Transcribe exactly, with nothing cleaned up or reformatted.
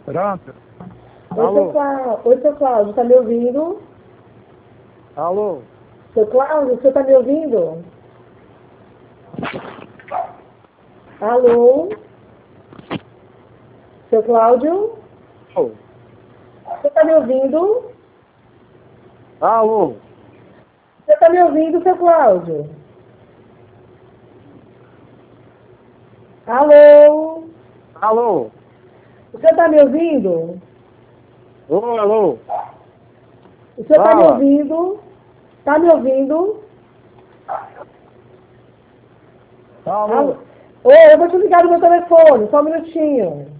Pronto. Oi, seu Alô? Cláudio. Oi, seu Cláudio, tá me ouvindo? Alô? Seu Cláudio, você tá me ouvindo? Alô? Seu Cláudio? Alô? Você tá me ouvindo? Alô? Você tá me ouvindo, seu Cláudio? Alô? Alô? Você tá me ouvindo? Ô, alô? O senhor tá me Fala. ouvindo? Tá me ouvindo? Alô? Alô? Oi, eu vou te ligar no meu telefone, só um minutinho.